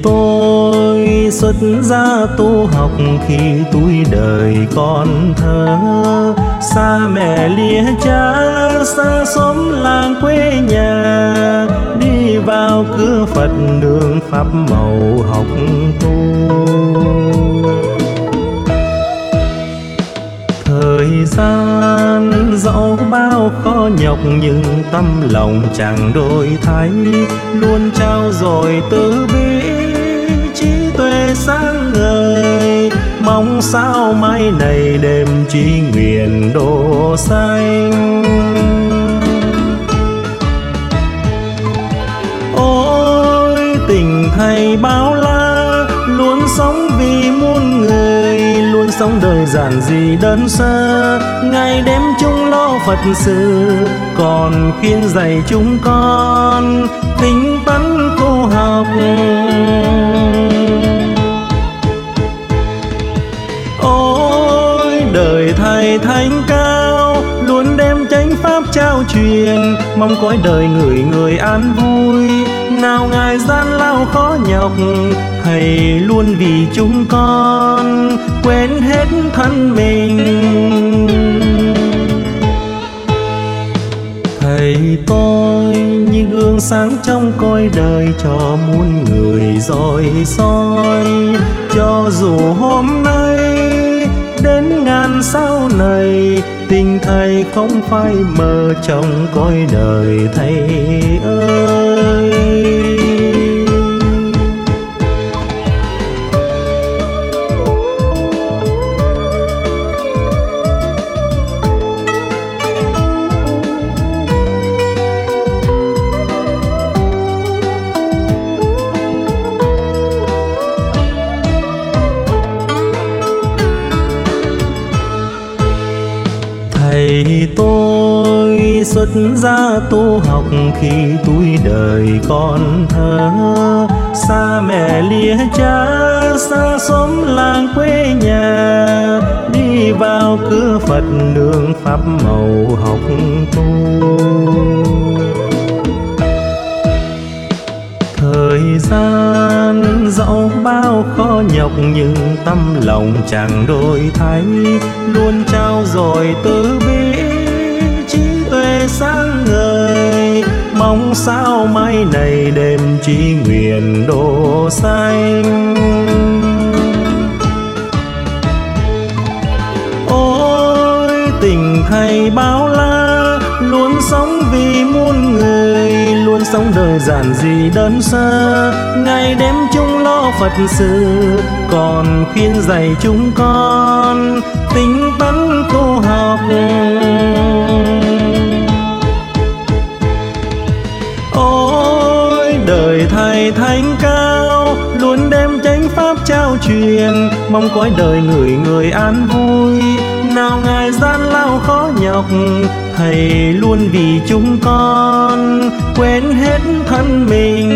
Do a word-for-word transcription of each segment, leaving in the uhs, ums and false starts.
tôi xuất gia tu học khi tuổi đời còn thơ, xa mẹ lìa cha xa xóm làng quê nhà, đi vào cửa Phật đường pháp màu học tu. Thời gian dẫu bao khó nhọc nhưng tâm lòng chẳng đổi thay, luôn trao dồi từ bi trí tuệ sáng ngời, mong sao mai này đêm chí nguyện độ xanh. Ôi tình thầy bao la, luôn sống vì muôn người, luôn sống đời giản dị đơn sơ, ngày đêm chung lo Phật sự, còn khuyên dạy chúng con tinh tấn tu học. Ôi đời thầy thánh cao, luôn đem chánh pháp trao truyền, mong cõi đời người người an vui, nào ngài gian lao khó nhọc, thầy luôn vì chúng con quên hết thân mình. Thầy tôi như gương sáng trong cõi đời cho muôn người dõi soi, cho dù hôm nay đến ngàn sau này, tình thầy không phai mờ trong cõi đời thầy ơi. Thầy tôi xuất gia tu học khi tuổi đời còn thơ, xa mẹ lìa cha xa xóm làng quê nhà, đi vào cửa Phật đường pháp màu học tu. Thời gian dẫu bao khó nhọc nhưng tâm lòng chẳng đổi thay, luôn trao dồi từ bi trí tuệ sáng ngời, mong sao mai này đêm chí nguyện độ xanh. Ôi tình thầy bao la, luôn sống vì muôn người, luôn sống đời giản dị đơn sơ, ngày đêm chung lo Phật sự, còn khuyên dạy chúng con tinh tấn tu học. Ôi đời thầy thánh cao, luôn đem chánh pháp trao truyền, mong cõi đời người người an vui, nào ngài gian lao khó nhọc, thầy luôn vì chúng con quên hết thân mình.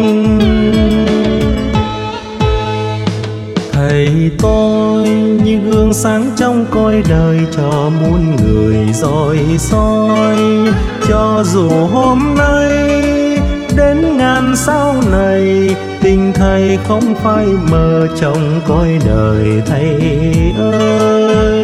Thầy tôi như gương sáng trong cõi đời cho muôn người dõi soi, cho dù hôm nay đến ngàn sau này, tình thầy không phai mờ trong cõi đời thầy ơi.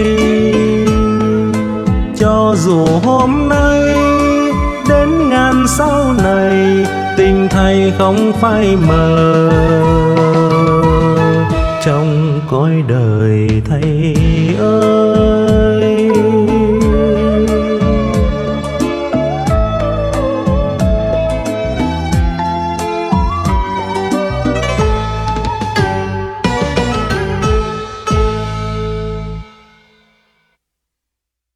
Cho dù hôm nay đến ngàn sau này, tình thầy không phai mờ trong cõi đời thầy ơi.